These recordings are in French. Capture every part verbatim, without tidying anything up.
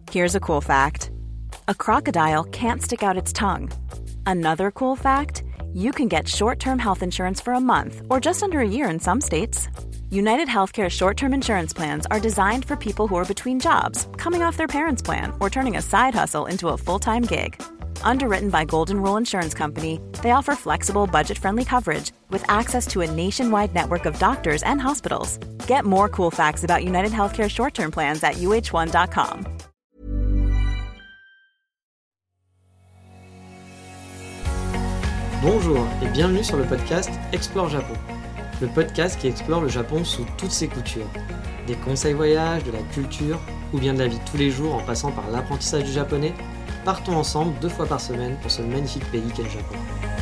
Here's a cool fact. A crocodile can't stick out its tongue. Another cool fact, you can get short-term health insurance for a month or just under a year in some states. United Healthcare short-term insurance plans are designed for people who are between jobs, coming off their parents' plan, or turning a side hustle into a full-time gig. Underwritten by Golden Rule Insurance Company, they offer flexible, budget-friendly coverage with access to a nationwide network of doctors and hospitals. Get more cool facts about United Healthcare short-term plans at U H one dot com. Bonjour et bienvenue sur le podcast Explore Japon, le podcast qui explore le Japon sous toutes ses coutures. Des conseils voyages, de la culture ou bien de la vie de tous les jours en passant par l'apprentissage du japonais, partons ensemble deux fois par semaine pour ce magnifique pays qu'est le Japon.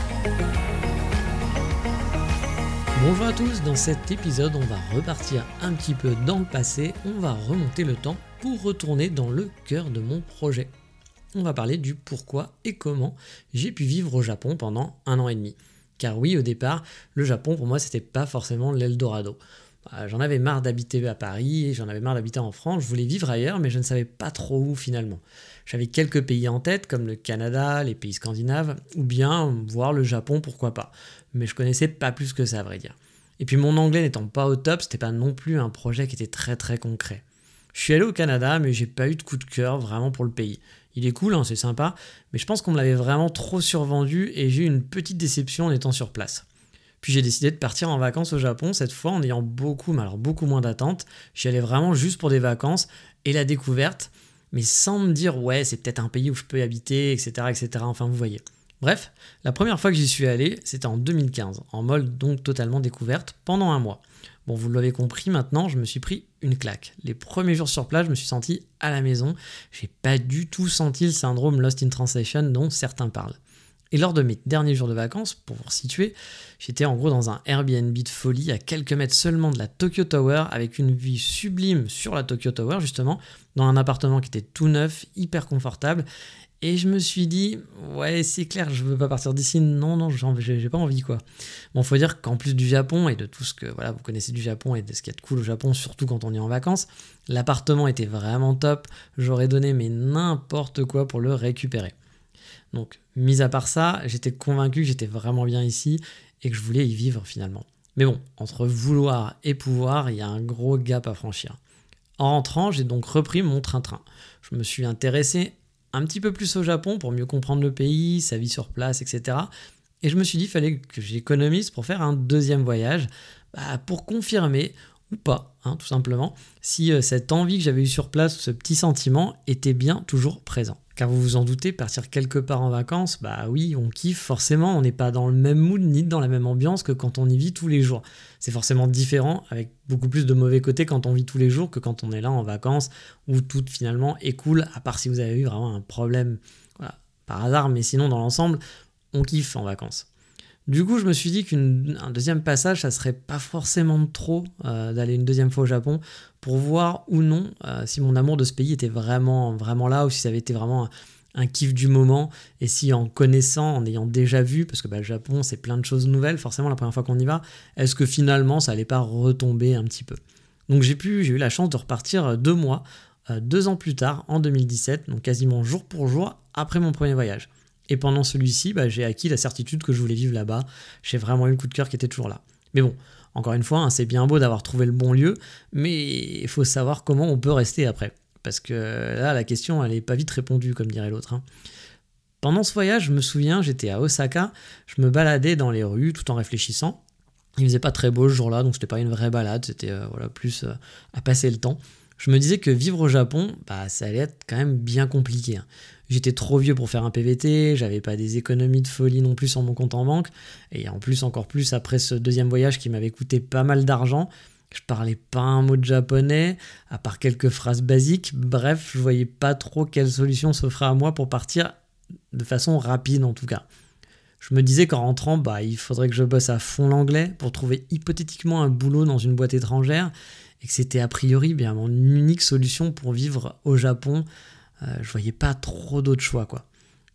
Bonjour à tous, dans cet épisode on va repartir un petit peu dans le passé, on va remonter le temps pour retourner dans le cœur de mon projet. On va parler du pourquoi et comment j'ai pu vivre au Japon pendant un an et demi. Car oui, au départ, le Japon pour moi c'était pas forcément l'Eldorado. J'en avais marre d'habiter à Paris, j'en avais marre d'habiter en France, je voulais vivre ailleurs mais je ne savais pas trop où finalement. J'avais quelques pays en tête comme le Canada, les pays scandinaves, ou bien voir le Japon, pourquoi pas. Mais je connaissais pas plus que ça à vrai dire. Et puis mon anglais n'étant pas au top, c'était pas non plus un projet qui était très très concret. Je suis allé au Canada mais j'ai pas eu de coup de cœur vraiment pour le pays. Il est cool, hein, c'est sympa, mais je pense qu'on me l'avait vraiment trop survendu et j'ai eu une petite déception en étant sur place. Puis j'ai décidé de partir en vacances au Japon, cette fois en ayant beaucoup, mais alors beaucoup moins d'attentes. J'y allais vraiment juste pour des vacances et la découverte, mais sans me dire ouais c'est peut-être un pays où je peux y habiter, et cetera, et cetera. Enfin vous voyez. Bref, la première fois que j'y suis allé, c'était en deux mille quinze, en mode donc totalement découverte, pendant un mois. Bon, vous l'avez compris maintenant, je me suis pris une claque. Les premiers jours sur place, je me suis senti à la maison. J'ai pas du tout senti le syndrome Lost in Translation dont certains parlent. Et lors de mes derniers jours de vacances, pour vous situer, j'étais en gros dans un Airbnb de folie à quelques mètres seulement de la Tokyo Tower, avec une vue sublime sur la Tokyo Tower justement, dans un appartement qui était tout neuf, hyper confortable. Et je me suis dit, ouais c'est clair, je veux pas partir d'ici, non, non, j'ai, j'ai pas envie quoi. Bon, faut dire qu'en plus du Japon et de tout ce que voilà, vous connaissez du Japon et de ce qu'il y a de cool au Japon, surtout quand on est en vacances, l'appartement était vraiment top, j'aurais donné mais n'importe quoi pour le récupérer. Donc, mis à part ça, j'étais convaincu que j'étais vraiment bien ici et que je voulais y vivre finalement. Mais bon, entre vouloir et pouvoir, il y a un gros gap à franchir. En rentrant, j'ai donc repris mon train-train. Je me suis intéressé un petit peu plus au Japon pour mieux comprendre le pays, sa vie sur place, et cetera. Et je me suis dit qu'il fallait que j'économise pour faire un deuxième voyage, bah, pour confirmer ou pas, hein, tout simplement, si euh, cette envie que j'avais eue sur place, ce petit sentiment, était bien toujours présent. Car vous vous en doutez, partir quelque part en vacances, bah oui, on kiffe forcément, on n'est pas dans le même mood ni dans la même ambiance que quand on y vit tous les jours. C'est forcément différent, avec beaucoup plus de mauvais côtés quand on vit tous les jours que quand on est là en vacances, où tout finalement est cool, à part si vous avez eu vraiment un problème voilà, par hasard, mais sinon dans l'ensemble, on kiffe en vacances. Du coup, je me suis dit qu'un deuxième passage, ça serait pas forcément trop euh, d'aller une deuxième fois au Japon pour voir ou non euh, si mon amour de ce pays était vraiment, vraiment là ou si ça avait été vraiment un, un kiff du moment et si en connaissant, en ayant déjà vu, parce que bah, le Japon, c'est plein de choses nouvelles, forcément la première fois qu'on y va, est-ce que finalement, ça allait pas retomber un petit peu. Donc j'ai pu, j'ai eu la chance de repartir deux mois, euh, deux ans plus tard, en deux mille dix-sept, donc quasiment jour pour jour après mon premier voyage. Et pendant celui-ci, bah, j'ai acquis la certitude que je voulais vivre là-bas. J'ai vraiment eu le coup de cœur qui était toujours là. Mais bon, encore une fois, hein, c'est bien beau d'avoir trouvé le bon lieu, mais il faut savoir comment on peut rester après. Parce que là, la question, elle n'est pas vite répondue, comme dirait l'autre. Hein. Pendant ce voyage, je me souviens, j'étais à Osaka, je me baladais dans les rues tout en réfléchissant. Il faisait pas très beau ce jour-là, donc c'était pas une vraie balade, c'était euh, voilà, plus euh, à passer le temps. Je me disais que vivre au Japon, bah, ça allait être quand même bien compliqué. Hein. J'étais trop vieux pour faire un P V T, j'avais pas des économies de folie non plus sur mon compte en banque, et en plus, encore plus, après ce deuxième voyage qui m'avait coûté pas mal d'argent, je parlais pas un mot de japonais, à part quelques phrases basiques, bref, je voyais pas trop quelle solution s'offrait à moi pour partir de façon rapide en tout cas. Je me disais qu'en rentrant, bah, il faudrait que je bosse à fond l'anglais pour trouver hypothétiquement un boulot dans une boîte étrangère, et que c'était a priori bien mon unique solution pour vivre au Japon. Euh, je voyais pas trop d'autres choix, quoi.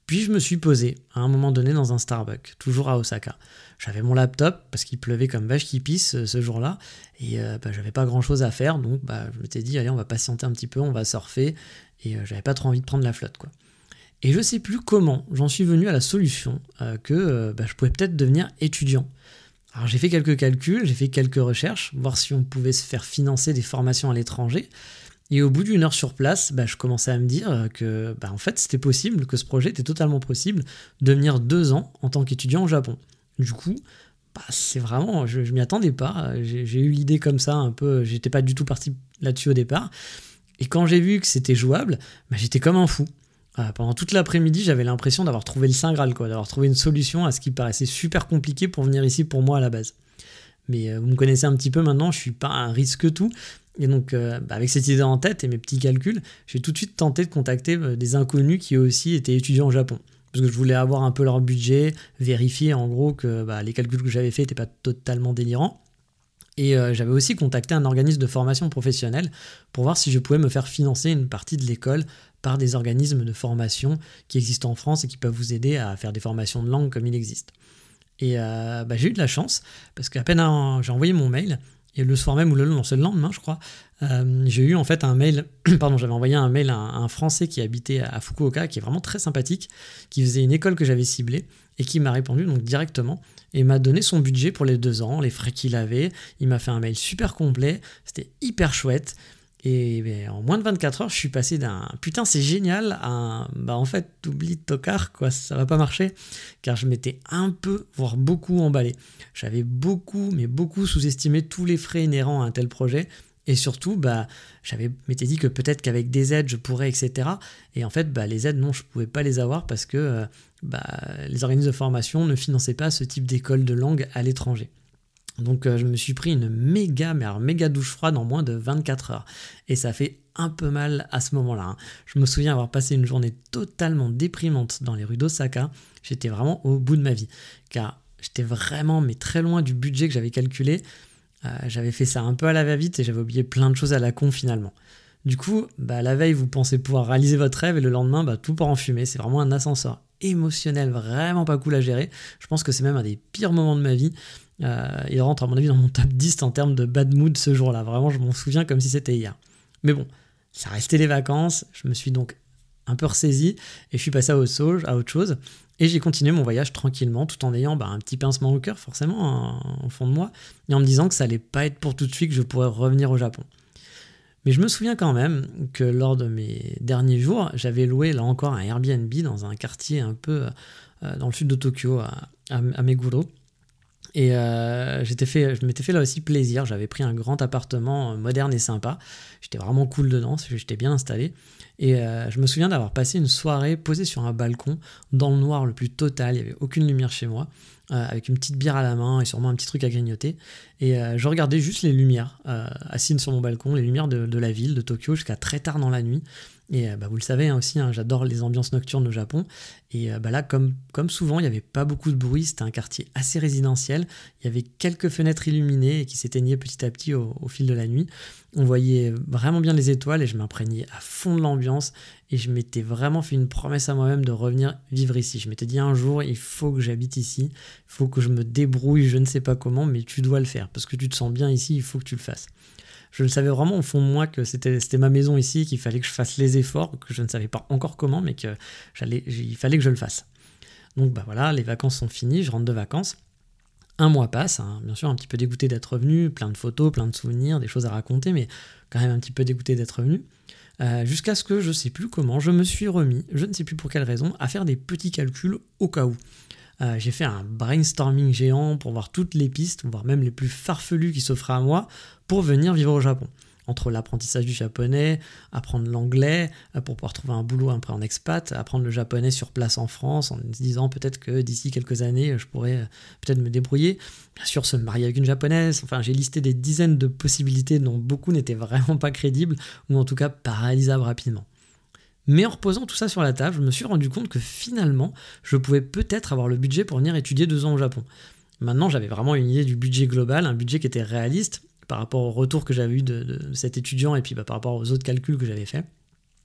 Puis je me suis posé à un moment donné dans un Starbucks, toujours à Osaka. J'avais mon laptop parce qu'il pleuvait comme vache qui pisse ce jour-là et euh, bah, j'avais pas grand-chose à faire, donc bah, je m'étais dit allez on va patienter un petit peu, on va surfer et euh, j'avais pas trop envie de prendre la flotte quoi. Et je sais plus comment j'en suis venu à la solution euh, que euh, bah, je pouvais peut-être devenir étudiant. Alors j'ai fait quelques calculs, j'ai fait quelques recherches, voir si on pouvait se faire financer des formations à l'étranger. Et au bout d'une heure sur place, bah, je commençais à me dire que bah, en fait, c'était possible, que ce projet était totalement possible de venir deux ans en tant qu'étudiant au Japon. Du coup, bah, c'est vraiment, je, je m'y attendais pas. J'ai, j'ai eu l'idée comme ça, un peu, j'étais pas du tout parti là-dessus au départ. Et quand j'ai vu que c'était jouable, bah, j'étais comme un fou. Euh, pendant toute l'après-midi, j'avais l'impression d'avoir trouvé le Saint Graal, quoi, d'avoir trouvé une solution à ce qui paraissait super compliqué pour venir ici pour moi à la base. Mais euh, vous me connaissez un petit peu maintenant, je suis pas un risque-tout. Et donc, euh, bah avec cette idée en tête et mes petits calculs, j'ai tout de suite tenté de contacter euh, des inconnus qui eux aussi étaient étudiants au Japon. Parce que je voulais avoir un peu leur budget, vérifier en gros que bah, les calculs que j'avais faits n'étaient pas totalement délirants. Et euh, j'avais aussi contacté un organisme de formation professionnelle pour voir si je pouvais me faire financer une partie de l'école par des organismes de formation qui existent en France et qui peuvent vous aider à faire des formations de langue comme il existe. Et euh, bah, j'ai eu de la chance, parce qu'à peine un, j'ai envoyé mon mail, et le soir même, ou le, non, c'est le lendemain, je crois, euh, j'ai eu en fait un mail, pardon, j'avais envoyé un mail à un, à un Français qui habitait à Fukuoka, qui est vraiment très sympathique, qui faisait une école que j'avais ciblée, et qui m'a répondu donc directement, et m'a donné son budget pour les deux ans, les frais qu'il avait, il m'a fait un mail super complet, c'était hyper chouette, et ben, en moins de vingt-quatre heures, je suis passé d'un « putain, c'est génial » à un « bah en fait, t'oublies de tocard, quoi, ça va pas marcher », car je m'étais un peu, voire beaucoup emballé. J'avais beaucoup, mais beaucoup sous-estimé tous les frais inhérents à un tel projet, et surtout, bah, j'avais m'étais dit que peut-être qu'avec des aides, je pourrais, et cetera. Et en fait, bah, les aides, non, je pouvais pas les avoir parce que euh, bah, les organismes de formation ne finançaient pas ce type d'école de langue à l'étranger. Donc euh, je me suis pris une méga, mais alors méga douche froide en moins de vingt-quatre heures. Et ça fait un peu mal à ce moment-là. Hein. Je me souviens avoir passé une journée totalement déprimante dans les rues d'Osaka. J'étais vraiment au bout de ma vie. Car j'étais vraiment, mais très loin du budget que j'avais calculé. Euh, j'avais fait ça un peu à la va-vite et j'avais oublié plein de choses à la con finalement. Du coup, bah, la veille, vous pensez pouvoir réaliser votre rêve et le lendemain, bah, tout part en fumée. C'est vraiment un ascenseur émotionnel vraiment pas cool à gérer. Je pense que c'est même un des pires moments de ma vie. Euh, il rentre à mon avis dans mon top dix en termes de bad mood ce jour-là. Vraiment, je m'en souviens comme si c'était hier. Mais bon, ça restait les vacances. Je me suis donc un peu ressaisi et je suis passé à autre chose. Et j'ai continué mon voyage tranquillement tout en ayant bah, un petit pincement au cœur forcément au fond de moi et en me disant que ça allait pas être pour tout de suite que je pourrais revenir au Japon. Mais je me souviens quand même que lors de mes derniers jours, j'avais loué là encore un Airbnb dans un quartier un peu euh, dans le sud de Tokyo, à, à, à Meguro. Et euh, j'étais fait, je m'étais fait là aussi plaisir, j'avais pris un grand appartement moderne et sympa, j'étais vraiment cool dedans, j'étais bien installé. Et euh, je me souviens d'avoir passé une soirée posée sur un balcon, dans le noir le plus total, il n'y avait aucune lumière chez moi, euh, avec une petite bière à la main et sûrement un petit truc à grignoter. Et euh, je regardais juste les lumières, euh, assises sur mon balcon, les lumières de, de la ville, de Tokyo, jusqu'à très tard dans la nuit. Et euh, bah, vous le savez hein, aussi, hein, j'adore les ambiances nocturnes au Japon. Et euh, bah, là, comme, comme souvent, il n'y avait pas beaucoup de bruit, c'était un quartier assez résidentiel. Il y avait quelques fenêtres illuminées et qui s'éteignaient petit à petit au, au fil de la nuit. On voyait vraiment bien les étoiles et je m'imprégnais à fond de l'ambiance. Et je m'étais vraiment fait une promesse à moi-même de revenir vivre ici. Je m'étais dit un jour, il faut que j'habite ici, il faut que je me débrouille, je ne sais pas comment, mais tu dois le faire. Parce que tu te sens bien ici, il faut que tu le fasses. Je le savais vraiment au fond de moi que c'était, c'était ma maison ici, qu'il fallait que je fasse les efforts, que je ne savais pas encore comment, mais que j'allais, il fallait que je le fasse. Donc bah voilà, les vacances sont finies, je rentre de vacances. Un mois passe, hein, bien sûr un petit peu dégoûté d'être revenu, plein de photos, plein de souvenirs, des choses à raconter, mais quand même un petit peu dégoûté d'être revenu. Euh, jusqu'à ce que je ne sais plus comment, je me suis remis, je ne sais plus pour quelle raison, à faire des petits calculs au cas où. Euh, j'ai fait un brainstorming géant pour voir toutes les pistes, voire même les plus farfelues qui s'offraient à moi pour venir vivre au Japon. Entre l'apprentissage du japonais, apprendre l'anglais euh, pour pouvoir trouver un boulot après en expat, apprendre le japonais sur place en France en se disant peut-être que d'ici quelques années je pourrais euh, peut-être me débrouiller. Bien sûr, se marier avec une japonaise, enfin j'ai listé des dizaines de possibilités dont beaucoup n'étaient vraiment pas crédibles ou en tout cas pas réalisables rapidement. Mais en reposant tout ça sur la table, je me suis rendu compte que finalement, je pouvais peut-être avoir le budget pour venir étudier deux ans au Japon. Maintenant, j'avais vraiment une idée du budget global, un budget qui était réaliste par rapport au retour que j'avais eu de, de cet étudiant et puis bah, par rapport aux autres calculs que j'avais faits.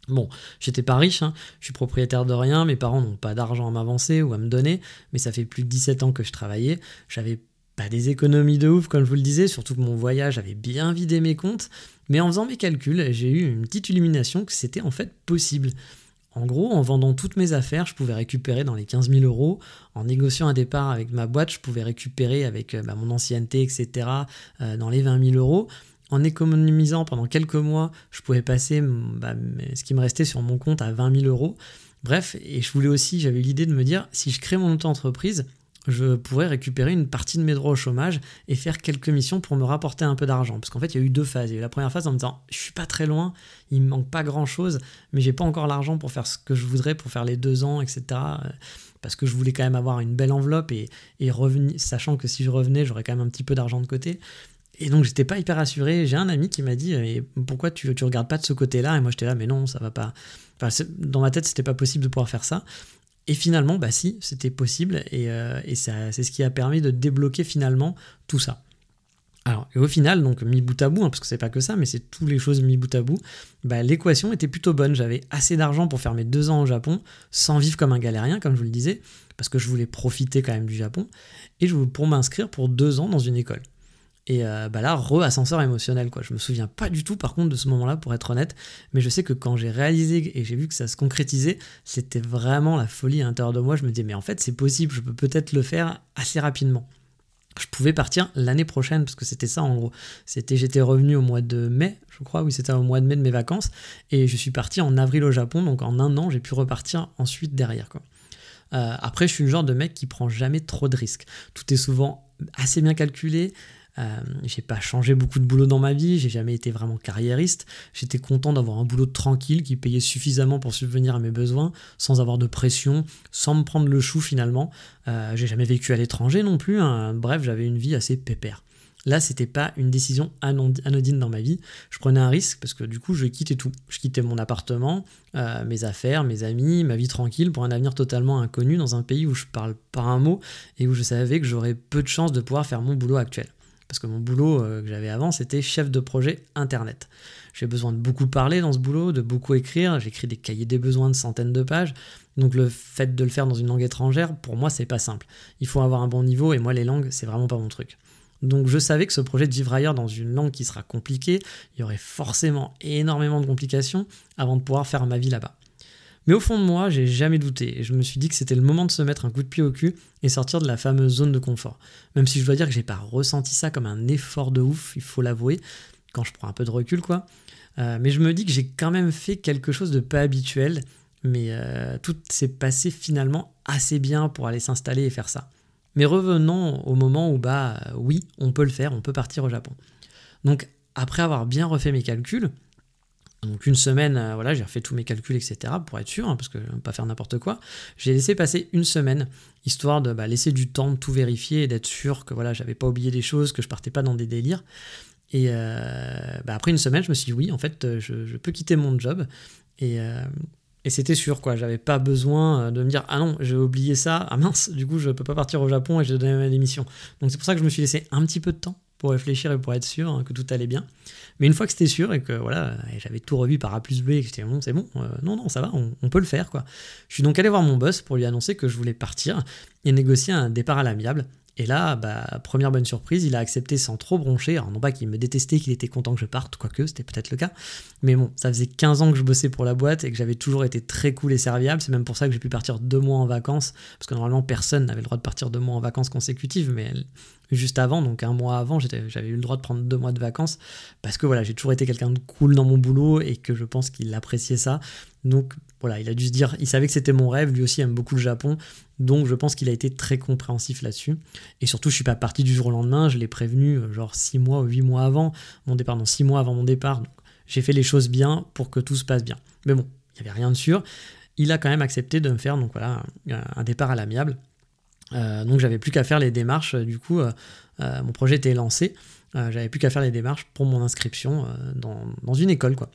Bon, j'étais pas riche, hein, je suis propriétaire de rien, mes parents n'ont pas d'argent à m'avancer ou à me donner, mais ça fait plus de dix-sept ans que je travaillais, j'avais pas des économies de ouf comme je vous le disais, surtout que mon voyage avait bien vidé mes comptes, mais en faisant mes calculs, j'ai eu une petite illumination que c'était en fait possible. En gros, en vendant toutes mes affaires, je pouvais récupérer dans les quinze mille euros. En négociant un départ avec ma boîte, je pouvais récupérer avec bah, mon ancienneté, et cetera, euh, dans les vingt mille euros. En économisant pendant quelques mois, je pouvais passer bah, ce qui me restait sur mon compte à vingt mille euros. Bref, et je voulais aussi, j'avais eu l'idée de me dire, si je crée mon auto-entreprise, je pourrais récupérer une partie de mes droits au chômage et faire quelques missions pour me rapporter un peu d'argent. Parce qu'en fait, il y a eu deux phases. Il y a eu la première phase en me disant, je suis pas très loin, il me manque pas grand-chose, mais j'ai pas encore l'argent pour faire ce que je voudrais, pour faire les deux ans, et cetera. Parce que je voulais quand même avoir une belle enveloppe et, et revenir, sachant que si je revenais, j'aurais quand même un petit peu d'argent de côté. Et donc, j'étais pas hyper assuré. J'ai un ami qui m'a dit, mais pourquoi tu, tu regardes pas de ce côté-là? Et moi, j'étais là, mais non, ça va pas. Enfin, dans ma tête, c'était pas possible de pouvoir faire ça. Et finalement, bah si, c'était possible, et, euh, et ça, c'est ce qui a permis de débloquer finalement tout ça. Alors, et au final, donc mis bout à bout, hein, parce que c'est pas que ça, mais c'est toutes les choses mis bout à bout, bah, l'équation était plutôt bonne. J'avais assez d'argent pour faire mes deux ans au Japon, sans vivre comme un galérien, comme je vous le disais, parce que je voulais profiter quand même du Japon, et je voulais pour m'inscrire pour deux ans dans une école. Et euh, bah là, re-ascenseur émotionnel, quoi. Je me souviens pas du tout, par contre, de ce moment-là, pour être honnête, mais je sais que quand j'ai réalisé et j'ai vu que ça se concrétisait, c'était vraiment la folie à l'intérieur de moi. Je me disais, mais en fait, c'est possible, je peux peut-être le faire assez rapidement. Je pouvais partir l'année prochaine, parce que c'était ça, en gros. C'était, j'étais revenu au mois de mai, je crois, oui, c'était au mois de mai de mes vacances, et je suis parti en avril au Japon, donc en un an, j'ai pu repartir ensuite derrière, quoi. Euh, après, je suis le genre de mec qui prend jamais trop de risques. Tout est souvent assez bien calculé. Euh, j'ai pas changé beaucoup de boulot dans ma vie, j'ai jamais été vraiment carriériste, j'étais content d'avoir un boulot tranquille qui payait suffisamment pour subvenir à mes besoins, sans avoir de pression, sans me prendre le chou finalement. Euh, j'ai jamais vécu à l'étranger non plus, hein. Bref, j'avais une vie assez pépère. Là, c'était pas une décision anodine dans ma vie, je prenais un risque parce que du coup, je quittais tout. Je quittais mon appartement, euh, mes affaires, mes amis, ma vie tranquille pour un avenir totalement inconnu dans un pays où je parle pas un mot et où je savais que j'aurais peu de chances de pouvoir faire mon boulot actuel. Parce que mon boulot euh, que j'avais avant, c'était chef de projet Internet. J'ai besoin de beaucoup parler dans ce boulot, de beaucoup écrire. J'écris des cahiers des besoins de centaines de pages. Donc le fait de le faire dans une langue étrangère, pour moi, c'est pas simple. Il faut avoir un bon niveau, et moi, les langues, c'est vraiment pas mon truc. Donc je savais que ce projet de vivre ailleurs dans une langue qui sera compliquée, il y aurait forcément énormément de complications avant de pouvoir faire ma vie là-bas. Mais au fond de moi, j'ai jamais douté, et je me suis dit que c'était le moment de se mettre un coup de pied au cul et sortir de la fameuse zone de confort. Même si je dois dire que j'ai pas ressenti ça comme un effort de ouf, il faut l'avouer, quand je prends un peu de recul, quoi. Euh, mais je me dis que j'ai quand même fait quelque chose de pas habituel, mais euh, tout s'est passé finalement assez bien pour aller s'installer et faire ça. Mais revenons au moment où, bah, oui, on peut le faire, on peut partir au Japon. Donc, après avoir bien refait mes calculs, donc une semaine, euh, voilà, j'ai refait tous mes calculs, et cetera, pour être sûr, hein, parce que je ne veux pas faire n'importe quoi. J'ai laissé passer une semaine, histoire de bah, laisser du temps de tout vérifier et d'être sûr que voilà, j'avais pas oublié des choses, que je partais pas dans des délires. Et euh, bah, après une semaine, je me suis dit oui, en fait, je, je peux quitter mon job. Et, euh, et c'était sûr, quoi. J'avais pas besoin de me dire ah non, j'ai oublié ça, ah mince, du coup, je peux pas partir au Japon et je dois donner ma démission. Donc c'est pour ça que je me suis laissé un petit peu de temps pour réfléchir et pour être sûr hein, que tout allait bien. Mais une fois que c'était sûr et que voilà, et j'avais tout revu par A plus B et que j'étais bon, c'est bon, euh, non, non, ça va, on, on peut le faire, quoi. Je suis donc allé voir mon boss pour lui annoncer que je voulais partir et négocier un départ à l'amiable. Et là, bah, première bonne surprise, il a accepté sans trop broncher. Alors non pas qu'il me détestait, qu'il était content que je parte, quoique c'était peut-être le cas. Mais bon, ça faisait quinze ans que je bossais pour la boîte et que j'avais toujours été très cool et serviable. C'est même pour ça que j'ai pu partir deux mois en vacances. Parce que normalement, personne n'avait le droit de partir deux mois en vacances consécutives. Mais juste avant, donc un mois avant, j'étais, j'avais eu le droit de prendre deux mois de vacances. Parce que voilà, j'ai toujours été quelqu'un de cool dans mon boulot et que je pense qu'il appréciait ça. Donc voilà, il a dû se dire, il savait que c'était mon rêve, lui aussi aime beaucoup le Japon, donc je pense qu'il a été très compréhensif là-dessus. Et surtout, je suis pas parti du jour au lendemain, je l'ai prévenu genre six mois ou huit mois avant mon départ, non six mois avant mon départ, donc j'ai fait les choses bien pour que tout se passe bien. Mais bon, il n'y avait rien de sûr, il a quand même accepté de me faire donc voilà, un départ à l'amiable, euh, donc j'avais plus qu'à faire les démarches, du coup euh, euh, mon projet était lancé, euh, j'avais plus qu'à faire les démarches pour mon inscription euh, dans, dans une école, quoi.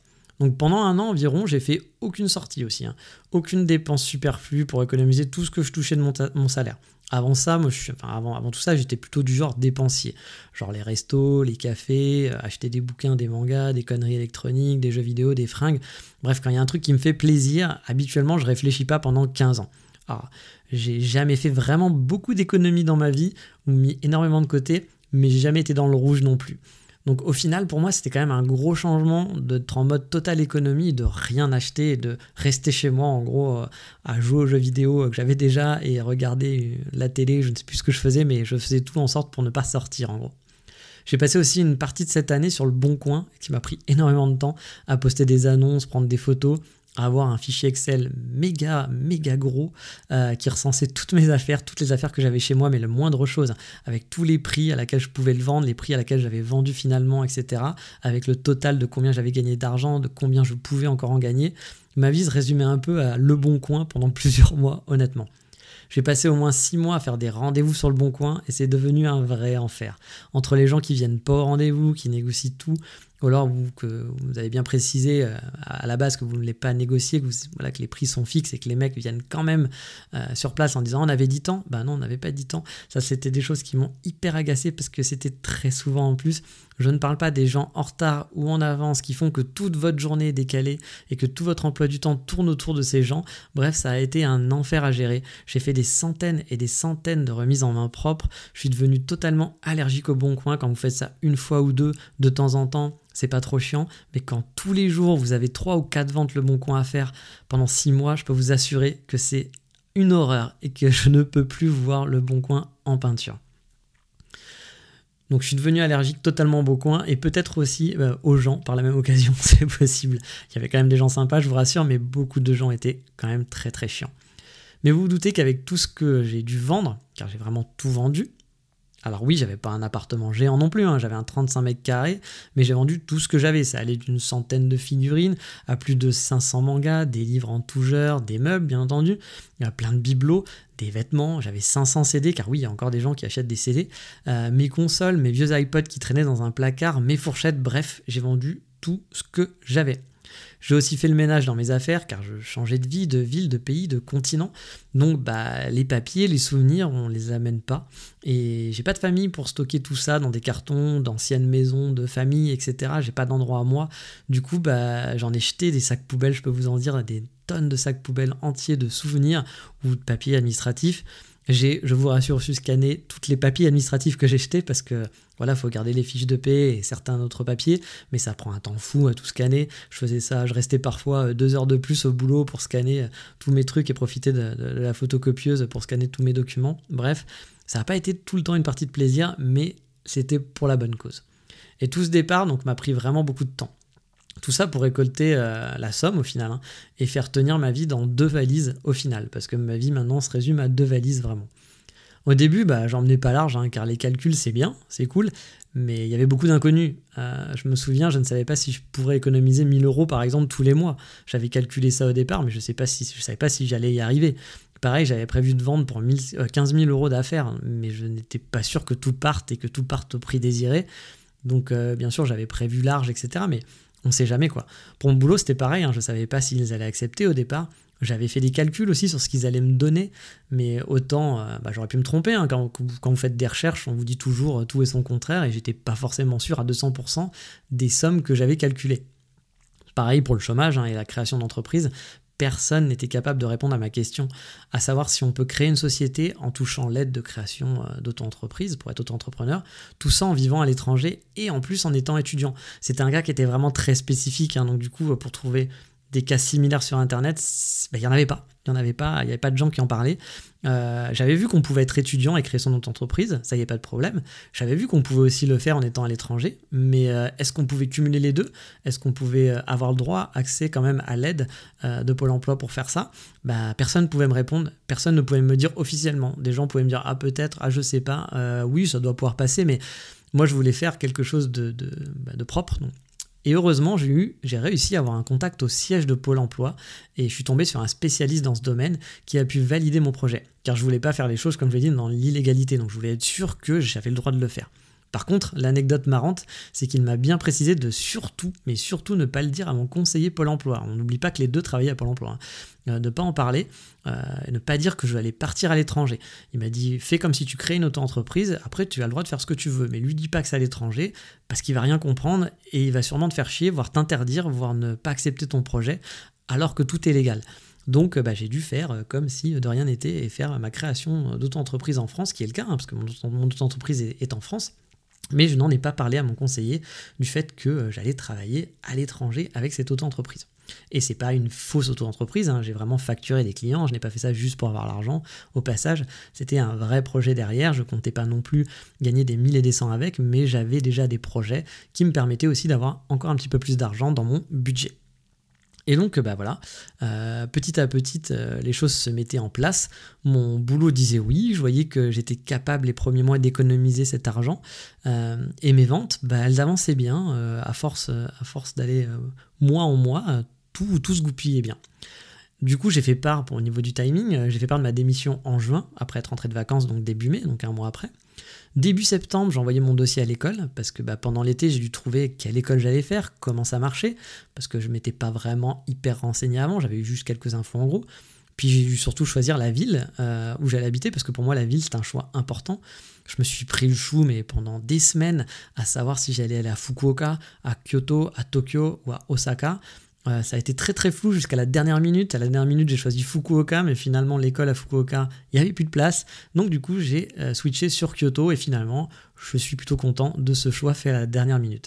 Donc pendant un an environ, j'ai fait aucune sortie aussi, hein. Aucune dépense superflue pour économiser tout ce que je touchais de mon, ta- mon salaire. Avant ça, moi, je suis, enfin, avant, avant tout ça, j'étais plutôt du genre dépensier. Genre les restos, les cafés, euh, acheter des bouquins, des mangas, des conneries électroniques, des jeux vidéo, des fringues. Bref, quand il y a un truc qui me fait plaisir, habituellement, je réfléchis pas pendant quinze ans. Alors, j'ai jamais fait vraiment beaucoup d'économies dans ma vie, ou mis énormément de côté, mais j'ai jamais été dans le rouge non plus. Donc au final, pour moi, c'était quand même un gros changement d'être en mode totale économie, de rien acheter, et de rester chez moi, en gros, euh, à jouer aux jeux vidéo que j'avais déjà et regarder la télé, je ne sais plus ce que je faisais, mais je faisais tout en sorte pour ne pas sortir, en gros. J'ai passé aussi une partie de cette année sur le Bon Coin, qui m'a pris énormément de temps à poster des annonces, prendre des photos, à avoir un fichier Excel méga, méga gros euh, qui recensait toutes mes affaires, toutes les affaires que j'avais chez moi, mais le moindre chose, avec tous les prix à laquelle je pouvais le vendre, les prix à laquelle j'avais vendu finalement, et cetera, avec le total de combien j'avais gagné d'argent, de combien je pouvais encore en gagner. Ma vie se résumait un peu à Le Bon Coin pendant plusieurs mois, honnêtement. J'ai passé au moins six mois à faire des rendez-vous sur le Bon Coin et c'est devenu un vrai enfer. Entre les gens qui viennent pas au rendez-vous, qui négocient tout, ou alors vous, que vous avez bien précisé euh, à la base que vous ne voulez pas négocier, que, vous, voilà, que les prix sont fixes et que les mecs viennent quand même euh, sur place en disant on avait dix ans, bah non on n'avait pas dix ans. Ça c'était des choses qui m'ont hyper agacé parce que c'était très souvent en plus. Je ne parle pas des gens en retard ou en avance qui font que toute votre journée est décalée et que tout votre emploi du temps tourne autour de ces gens. Bref, ça a été un enfer à gérer. J'ai fait des centaines et des centaines de remises en main propre. Je suis devenu totalement allergique au Bon Coin. Quand vous faites ça une fois ou deux de temps en temps, c'est pas trop chiant. Mais quand tous les jours vous avez trois ou quatre ventes le Bon Coin à faire pendant six mois, je peux vous assurer que c'est une horreur et que je ne peux plus voir le Bon Coin en peinture. Donc je suis devenu allergique totalement au Bon Coin et peut-être aussi euh, aux gens par la même occasion, c'est possible. Il y avait quand même des gens sympas, je vous rassure, mais beaucoup de gens étaient quand même très très chiants. Mais vous vous doutez qu'avec tout ce que j'ai dû vendre, car j'ai vraiment tout vendu, alors oui, j'avais pas un appartement géant non plus, hein, j'avais un trente-cinq mètres carrés, mais j'ai vendu tout ce que j'avais. Ça allait d'une centaine de figurines à plus de cinq cents mangas, des livres en tout genre, des meubles bien entendu, il y a plein de bibelots, des vêtements, j'avais cinq cents C D, car oui, il y a encore des gens qui achètent des C D, euh, mes consoles, mes vieux iPods qui traînaient dans un placard, mes fourchettes, bref, j'ai vendu tout ce que j'avais. J'ai aussi fait le ménage dans mes affaires car je changeais de vie, de ville, de pays, de continent. Donc bah, les papiers, les souvenirs, on les amène pas. Et j'ai pas de famille pour stocker tout ça dans des cartons, d'anciennes maisons de famille, et cetera. J'ai pas d'endroit à moi. Du coup, bah, j'en ai jeté des sacs poubelles, je peux vous en dire, des tonnes de sacs poubelles entiers de souvenirs ou de papiers administratifs. J'ai, je vous rassure, su scanner tous les papiers administratifs que j'ai jetés parce que voilà, faut garder les fiches de paie et certains autres papiers, mais ça prend un temps fou à tout scanner. Je faisais ça, je restais parfois deux heures de plus au boulot pour scanner tous mes trucs et profiter de, de la photocopieuse pour scanner tous mes documents. Bref, ça n'a pas été tout le temps une partie de plaisir, mais c'était pour la bonne cause. Et tout ce départ donc m'a pris vraiment beaucoup de temps. Tout ça pour récolter euh, la somme au final hein, et faire tenir ma vie dans deux valises au final, parce que ma vie maintenant se résume à deux valises vraiment. Au début, bah, j'en menais pas large, hein, car les calculs c'est bien, c'est cool, mais il y avait beaucoup d'inconnus. Euh, je me souviens, je ne savais pas si je pourrais économiser mille euros par exemple tous les mois. J'avais calculé ça au départ, mais je ne pas si, je savais pas si j'allais y arriver. Pareil, j'avais prévu de vendre pour mille, euh, quinze mille euros d'affaires, mais je n'étais pas sûr que tout parte et que tout parte au prix désiré. Donc euh, bien sûr, j'avais prévu large, et cetera, mais on ne sait jamais quoi. Pour mon boulot, c'était pareil, hein, je ne savais pas s'ils allaient accepter au départ. J'avais fait des calculs aussi sur ce qu'ils allaient me donner, mais autant, euh, bah, j'aurais pu me tromper. Hein, quand, quand vous faites des recherches, on vous dit toujours euh, tout et son contraire, et j'étais pas forcément sûr à deux cents pour cent des sommes que j'avais calculées. Pareil pour le chômage hein, et la création d'entreprise. Personne n'était capable de répondre à ma question, à savoir si on peut créer une société en touchant l'aide de création d'auto-entreprise pour être auto-entrepreneur, tout ça en vivant à l'étranger et en plus en étant étudiant. C'était un cas qui était vraiment très spécifique, hein, donc du coup pour trouver des cas similaires sur internet, il n'y en avait pas. Il n'y en avait pas, il n'y avait pas de gens qui en parlaient. Euh, j'avais vu qu'on pouvait être étudiant et créer son auto-entreprise, ça y est, pas de problème. J'avais vu qu'on pouvait aussi le faire en étant à l'étranger, mais euh, est-ce qu'on pouvait cumuler les deux ? Est-ce qu'on pouvait avoir le droit, accès quand même à l'aide euh, de Pôle emploi pour faire ça ? Bah, personne ne pouvait me répondre, personne ne pouvait me dire officiellement. Des gens pouvaient me dire « Ah peut-être, ah je sais pas, euh, oui ça doit pouvoir passer », mais moi je voulais faire quelque chose de, de, bah, de propre, donc. Et heureusement, j'ai, eu, j'ai réussi à avoir un contact au siège de Pôle emploi et je suis tombé sur un spécialiste dans ce domaine qui a pu valider mon projet. Car je voulais pas faire les choses, comme je l'ai dit, dans l'illégalité. Donc je voulais être sûr que j'avais le droit de le faire. Par contre, l'anecdote marrante, c'est qu'il m'a bien précisé de surtout, mais surtout ne pas le dire à mon conseiller Pôle emploi. On n'oublie pas que les deux travaillaient à Pôle emploi. Hein. Euh, ne pas en parler, euh, ne pas dire que je vais aller partir à l'étranger. Il m'a dit, fais comme si tu crées une auto-entreprise, après tu as le droit de faire ce que tu veux, mais lui dis pas que c'est à l'étranger, parce qu'il va rien comprendre, et il va sûrement te faire chier, voire t'interdire, voire ne pas accepter ton projet, alors que tout est légal. Donc bah, j'ai dû faire comme si de rien n'était et faire ma création d'auto-entreprise en France, qui est le cas, hein, parce que mon, mon auto-entreprise est, est en France. Mais je n'en ai pas parlé à mon conseiller du fait que j'allais travailler à l'étranger avec cette auto-entreprise. Et c'est pas une fausse auto-entreprise, hein, j'ai vraiment facturé des clients, je n'ai pas fait ça juste pour avoir l'argent. Au passage, c'était un vrai projet derrière, je comptais pas non plus gagner des mille et des cents avec, mais j'avais déjà des projets qui me permettaient aussi d'avoir encore un petit peu plus d'argent dans mon budget. Et donc, bah voilà, euh, petit à petit, euh, les choses se mettaient en place. Mon boulot disait oui, je voyais que j'étais capable les premiers mois d'économiser cet argent. Euh, et mes ventes, bah, elles avançaient bien, euh, à force, à force d'aller euh, mois en mois, euh, tout, tout se goupillait bien. Du coup, j'ai fait part, pour, au niveau du timing, euh, j'ai fait part de ma démission en juin, après être rentré de vacances, donc début mai, donc un mois après. Début septembre, j'ai envoyé mon dossier à l'école, parce que bah, pendant l'été, j'ai dû trouver quelle école j'allais faire, comment ça marchait, parce que je ne m'étais pas vraiment hyper renseigné avant, j'avais eu juste quelques infos en gros. Puis j'ai dû surtout choisir la ville euh, où j'allais habiter, parce que pour moi, la ville, c'est un choix important. Je me suis pris le chou, mais pendant des semaines, à savoir si j'allais aller à Fukuoka, à Kyoto, à Tokyo ou à Osaka. Euh, ça a été très très flou jusqu'à la dernière minute. À la dernière minute, j'ai choisi Fukuoka, mais finalement, l'école à Fukuoka, il n'y avait plus de place. Donc du coup, j'ai euh, switché sur Kyoto et finalement, je suis plutôt content de ce choix fait à la dernière minute.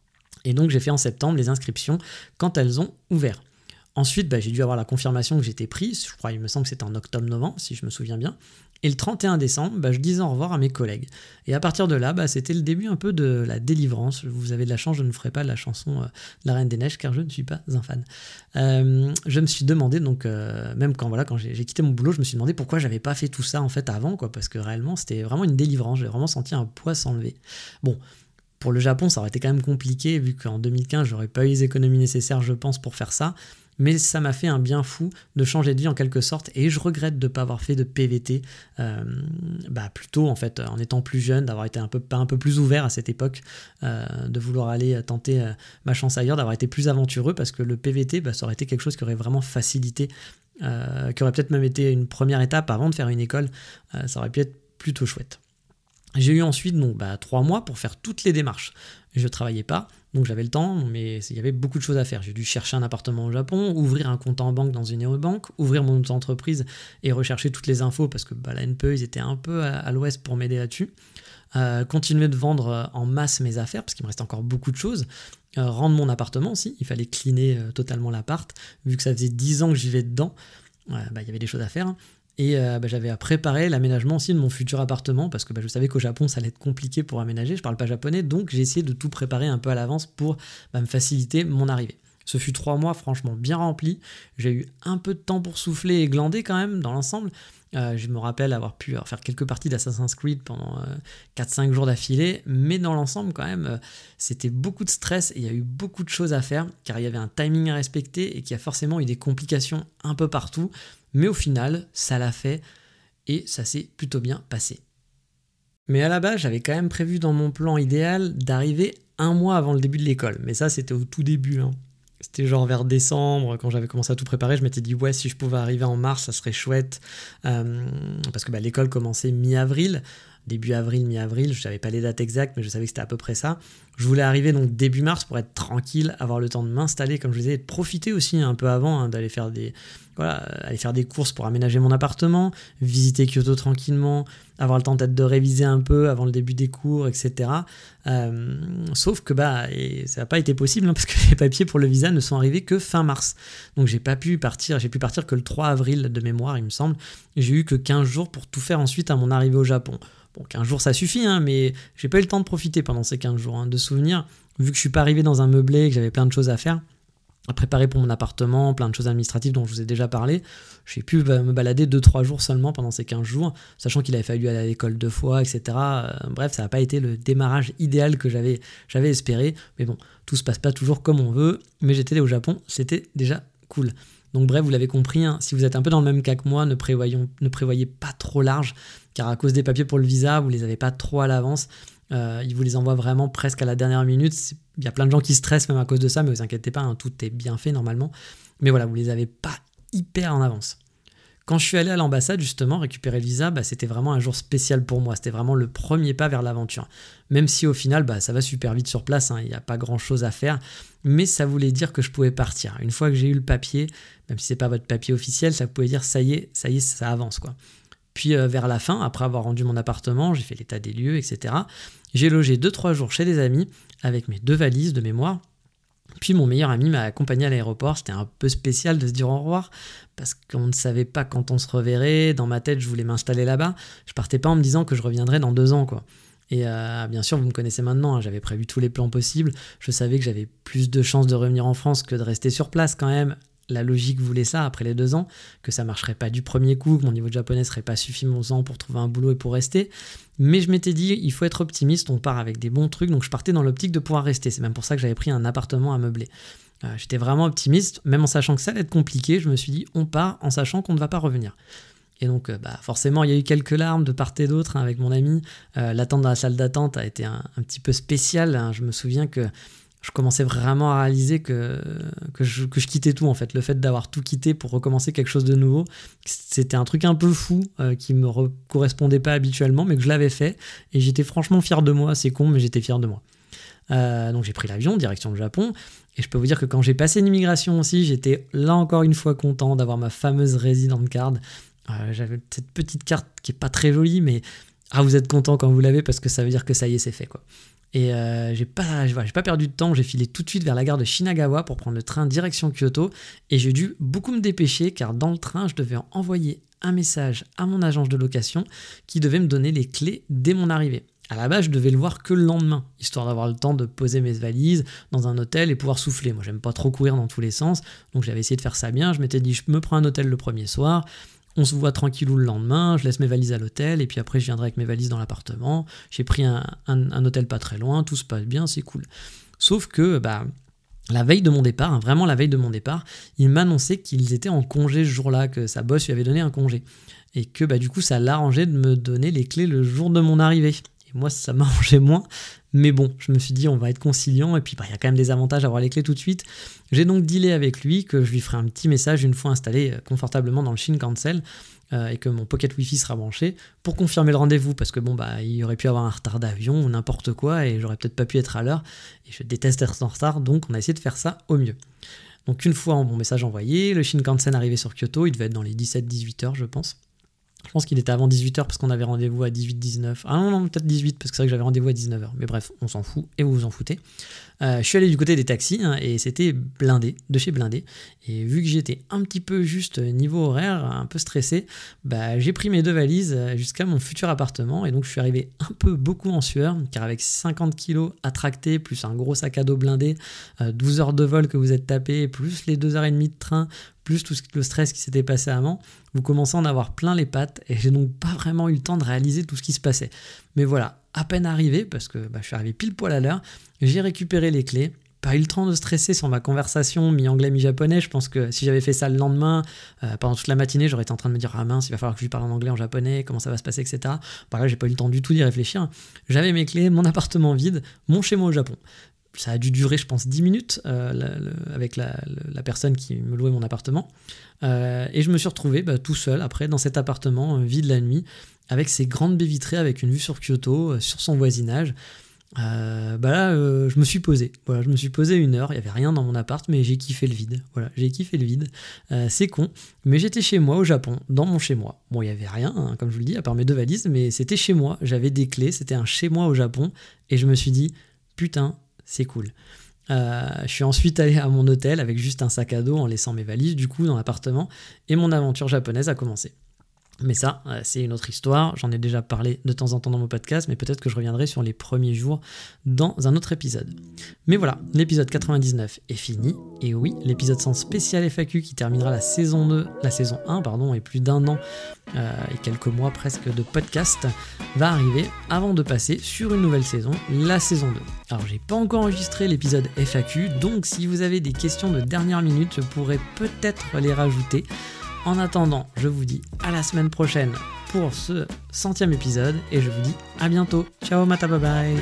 Et donc, j'ai fait en septembre les inscriptions quand elles ont ouvert. Ensuite, bah, j'ai dû avoir la confirmation que j'étais prise. Je crois, il me semble que c'était en octobre-novembre, si je me souviens bien. Et le trente et un décembre, bah, je disais au revoir à mes collègues. Et à partir de là, bah, c'était le début un peu de la délivrance. Vous avez de la chance, je ne ferai pas la chanson euh, de la Reine des Neiges, car je ne suis pas un fan. Euh, je me suis demandé, donc, euh, même quand, voilà, quand j'ai, j'ai quitté mon boulot, je me suis demandé pourquoi j'avais pas fait tout ça en fait avant, quoi, parce que réellement, c'était vraiment une délivrance. J'ai vraiment senti un poids s'enlever. Bon. Pour le Japon, ça aurait été quand même compliqué, vu qu'en deux mille quinze, j'aurais pas eu les économies nécessaires, je pense, pour faire ça. Mais ça m'a fait un bien fou de changer de vie en quelque sorte, et je regrette de ne pas avoir fait de P V T euh, bah plutôt en fait en étant plus jeune, d'avoir été un peu, un peu plus ouvert à cette époque, euh, de vouloir aller tenter euh, ma chance ailleurs, d'avoir été plus aventureux, parce que le P V T, bah, ça aurait été quelque chose qui aurait vraiment facilité, euh, qui aurait peut-être même été une première étape avant de faire une école, euh, ça aurait pu être plutôt chouette. J'ai eu ensuite donc, bah, trois mois pour faire toutes les démarches. Je ne travaillais pas, donc j'avais le temps, mais il y avait beaucoup de choses à faire. J'ai dû chercher un appartement au Japon, ouvrir un compte en banque dans une néobanque, ouvrir mon entreprise et rechercher toutes les infos, parce que bah, la N P E, ils étaient un peu à, à l'ouest pour m'aider là-dessus. Euh, continuer de vendre en masse mes affaires, parce qu'il me restait encore beaucoup de choses. Euh, rendre mon appartement aussi, il fallait cleaner euh, totalement l'appart, vu que ça faisait dix ans que j'y vais dedans, euh, bah, il y avait des choses à faire, hein. Et euh, bah, j'avais à préparer l'aménagement aussi de mon futur appartement, parce que bah, je savais qu'au Japon ça allait être compliqué pour aménager, je parle pas japonais, donc j'ai essayé de tout préparer un peu à l'avance pour bah, me faciliter mon arrivée. Ce fut trois mois franchement bien remplis, j'ai eu un peu de temps pour souffler et glander quand même dans l'ensemble. Euh, je me rappelle avoir pu alors, faire quelques parties d'Assassin's Creed pendant euh, quatre cinq jours d'affilée, mais dans l'ensemble quand même, euh, c'était beaucoup de stress et il y a eu beaucoup de choses à faire, car il y avait un timing à respecter et qu'il y a forcément eu des complications un peu partout, mais au final, ça l'a fait et ça s'est plutôt bien passé. Mais à la base, j'avais quand même prévu dans mon plan idéal d'arriver un mois avant le début de l'école, mais ça c'était au tout début, hein. C'était genre vers décembre, quand j'avais commencé à tout préparer, je m'étais dit ouais, si je pouvais arriver en mars, ça serait chouette, euh, parce que bah, l'école commençait mi-avril, début avril, mi-avril, je savais pas les dates exactes, mais je savais que c'était à peu près ça. Je voulais arriver donc début mars pour être tranquille, avoir le temps de m'installer, comme je disais, et de profiter aussi un peu avant, hein, d'aller faire des, voilà, aller faire des courses pour aménager mon appartement, visiter Kyoto tranquillement, avoir le temps peut-être de réviser un peu avant le début des cours, et cetera. Euh, sauf que bah, et ça n'a pas été possible, hein, parce que les papiers pour le visa ne sont arrivés que fin mars. Donc j'ai pas pu partir, j'ai pu partir que le trois avril de mémoire, il me semble. J'ai eu que quinze jours pour tout faire ensuite à mon arrivée au Japon. Bon, quinze jours ça suffit, hein, mais j'ai pas eu le temps de profiter pendant ces quinze jours, hein, de souvenirs, vu que je suis pas arrivé dans un meublé et que j'avais plein de choses à faire, à préparer pour mon appartement, plein de choses administratives dont je vous ai déjà parlé. J'ai pu bah, me balader deux trois jours seulement pendant ces quinze jours, sachant qu'il avait fallu aller à l'école deux fois, et cetera. Euh, bref, ça n'a pas été le démarrage idéal que j'avais, j'avais espéré, mais bon, tout se passe pas toujours comme on veut, mais j'étais allé au Japon, c'était déjà cool. Donc bref, vous l'avez compris, hein, si vous êtes un peu dans le même cas que moi, ne, prévoyons, ne prévoyez pas trop large, car à cause des papiers pour le visa, vous les avez pas trop à l'avance. Euh, ils vous les envoient vraiment presque à la dernière minute. Il y a plein de gens qui stressent même à cause de ça, mais vous inquiétez pas, hein, tout est bien fait normalement. Mais voilà, vous les avez pas hyper en avance. Quand je suis allé à l'ambassade, justement, récupérer le visa, bah, c'était vraiment un jour spécial pour moi. C'était vraiment le premier pas vers l'aventure. Même si au final, bah, ça va super vite sur place, hein, il n'y a pas grand-chose à faire. Mais ça voulait dire que je pouvais partir. Une fois que j'ai eu le papier, même si ce n'est pas votre papier officiel, ça pouvait dire ça y est, ça y est, ça avance, quoi. Puis euh, vers la fin, après avoir rendu mon appartement, j'ai fait l'état des lieux, et cetera. J'ai logé deux trois jours chez des amis avec mes deux valises de mémoire. Puis mon meilleur ami m'a accompagné à l'aéroport. C'était un peu spécial de se dire au revoir parce qu'on ne savait pas quand on se reverrait. Dans ma tête, je voulais m'installer là-bas. Je partais pas en me disant que je reviendrais dans deux ans, quoi. Et euh, bien sûr, vous me connaissez maintenant, hein, j'avais prévu tous les plans possibles. Je savais que j'avais plus de chances de revenir en France que de rester sur place quand même. La logique voulait ça après les deux ans, que ça marcherait pas du premier coup, que mon niveau de japonais serait pas suffisant pour trouver un boulot et pour rester. Mais je m'étais dit, il faut être optimiste, on part avec des bons trucs, donc je partais dans l'optique de pouvoir rester. C'est même pour ça que j'avais pris un appartement à meubler. Euh, j'étais vraiment optimiste, même en sachant que ça allait être compliqué, je me suis dit, on part en sachant qu'on ne va pas revenir. Et donc, euh, bah, forcément, il y a eu quelques larmes de part et d'autre, hein, avec mon ami. Euh, l'attente dans la salle d'attente a été un, un petit peu spéciale, hein. Je me souviens que je commençais vraiment à réaliser que, que, je, que je quittais tout, en fait. Le fait d'avoir tout quitté pour recommencer quelque chose de nouveau, c'était un truc un peu fou euh, qui me re- correspondait pas habituellement, mais que je l'avais fait. Et j'étais franchement fier de moi. C'est con, mais j'étais fier de moi. Euh, donc j'ai pris l'avion, direction le Japon. Et je peux vous dire que quand j'ai passé l'immigration aussi, j'étais là encore une fois content d'avoir ma fameuse resident card. Euh, j'avais cette petite carte qui est pas très jolie, mais ah, vous êtes content quand vous l'avez parce que ça veut dire que ça y est, c'est fait, quoi. Et euh, j'ai pas, j'ai pas perdu de temps, j'ai filé tout de suite vers la gare de Shinagawa pour prendre le train direction Kyoto et j'ai dû beaucoup me dépêcher car dans le train, je devais envoyer un message à mon agence de location qui devait me donner les clés dès mon arrivée. À la base, je devais le voir que le lendemain, histoire d'avoir le temps de poser mes valises dans un hôtel et pouvoir souffler. Moi, j'aime pas trop courir dans tous les sens, donc j'avais essayé de faire ça bien. Je m'étais dit, je me prends un hôtel le premier soir, on se voit tranquillou le lendemain, je laisse mes valises à l'hôtel et puis après je viendrai avec mes valises dans l'appartement. J'ai pris un, un, un hôtel pas très loin, tout se passe bien, c'est cool. Sauf que bah, la veille de mon départ, hein, vraiment la veille de mon départ, il m'annonçait qu'ils étaient en congé ce jour-là, que sa boss lui avait donné un congé. Et que bah, du coup ça l'arrangeait de me donner les clés le jour de mon arrivée. Et moi ça m'arrangeait moins. Mais bon, je me suis dit, on va être conciliant, et puis bah, y a quand même des avantages à avoir les clés tout de suite. J'ai donc dealé avec lui que je lui ferai un petit message une fois installé confortablement dans le Shinkansen euh, et que mon pocket Wi-Fi sera branché pour confirmer le rendez-vous, parce que bon, bah, il aurait pu avoir un retard d'avion ou n'importe quoi, et j'aurais peut-être pas pu être à l'heure, et je déteste être en retard, donc on a essayé de faire ça au mieux. Donc une fois mon message envoyé, le Shinkansen arrivé sur Kyoto, il devait être dans les dix-sept à dix-huit heures, je pense. Je pense qu'il était avant dix-huit heures parce qu'on avait rendez-vous à dix-huit dix-neuf. Ah non, non, peut-être dix-huit parce que c'est vrai que j'avais rendez-vous à dix-neuf heures. Mais bref, on s'en fout et vous vous en foutez. Euh, je suis allé du côté des taxis hein, et c'était blindé, de chez blindé. Et vu que j'étais un petit peu juste niveau horaire, un peu stressé, bah, j'ai pris mes deux valises jusqu'à mon futur appartement. Et donc je suis arrivé un peu beaucoup en sueur car avec cinquante kilos à tracter, plus un gros sac à dos blindé, euh, douze heures de vol que vous êtes tapé, plus les deux heures et demie de train, plus tout le stress qui s'était passé avant, vous commencez à en avoir plein les pattes et j'ai donc pas vraiment eu le temps de réaliser tout ce qui se passait. Mais voilà, à peine arrivé, parce que bah, je suis arrivé pile poil à l'heure, j'ai récupéré les clés, pas eu le temps de stresser sur ma conversation mi-anglais mi-japonais. Je pense que si j'avais fait ça le lendemain, euh, pendant toute la matinée, j'aurais été en train de me dire « Ah mince, il va falloir que je lui parle en anglais, en japonais, comment ça va se passer, et cetera » Par là, j'ai pas eu le temps du tout d'y réfléchir. J'avais mes clés, mon appartement vide, mon chez-moi au Japon. Ça a dû durer, je pense, dix minutes euh, la, la, avec la, la, la personne qui me louait mon appartement. Euh, et je me suis retrouvé bah, tout seul, après, dans cet appartement euh, vide la nuit, avec ses grandes baies vitrées, avec une vue sur Kyoto, euh, sur son voisinage. Euh, bah là, euh, je me suis posé. Voilà, je me suis posé une heure, il n'y avait rien dans mon appart, mais j'ai kiffé le vide. Voilà, j'ai kiffé le vide. Euh, c'est con, mais j'étais chez moi, au Japon, dans mon chez-moi. Bon, il n'y avait rien, hein, comme je vous le dis, à part mes deux valises, mais c'était chez moi. J'avais des clés, c'était un chez-moi au Japon. Et je me suis dit, putain, c'est cool. Euh, je suis ensuite allé à mon hôtel avec juste un sac à dos en laissant mes valises du coup dans l'appartement et mon aventure japonaise a commencé. Mais ça, c'est une autre histoire, j'en ai déjà parlé de temps en temps dans mon podcast, mais peut-être que je reviendrai sur les premiers jours dans un autre épisode. Mais voilà, l'épisode quatre-vingt-dix-neuf est fini, et oui, l'épisode sans spécial F A Q qui terminera la saison deux, la saison un, pardon, et plus d'un an euh, et quelques mois presque de podcast, va arriver avant de passer sur une nouvelle saison, la saison deux. Alors j'ai pas encore enregistré l'épisode F A Q, donc si vous avez des questions de dernière minute, je pourrais peut-être les rajouter. En attendant, je vous dis à la semaine prochaine pour ce centième épisode et je vous dis à bientôt. Ciao, mata, bye bye.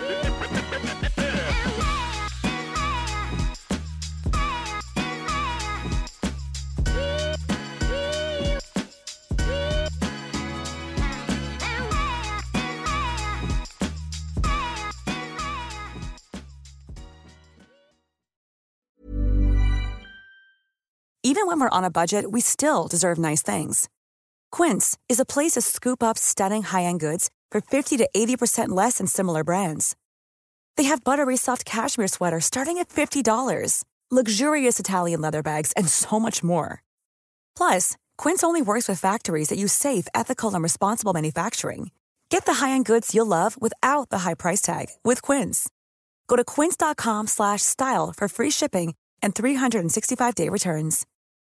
Even when we're on a budget, we still deserve nice things. Quince is a place to scoop up stunning high-end goods for fifty to eighty percent less than similar brands. They have buttery soft cashmere sweaters starting at fifty dollars, luxurious Italian leather bags, and so much more. Plus, Quince only works with factories that use safe, ethical, and responsible manufacturing. Get the high-end goods you'll love without the high price tag with Quince. Go to quince.com slash style for free shipping and three sixty-five day returns.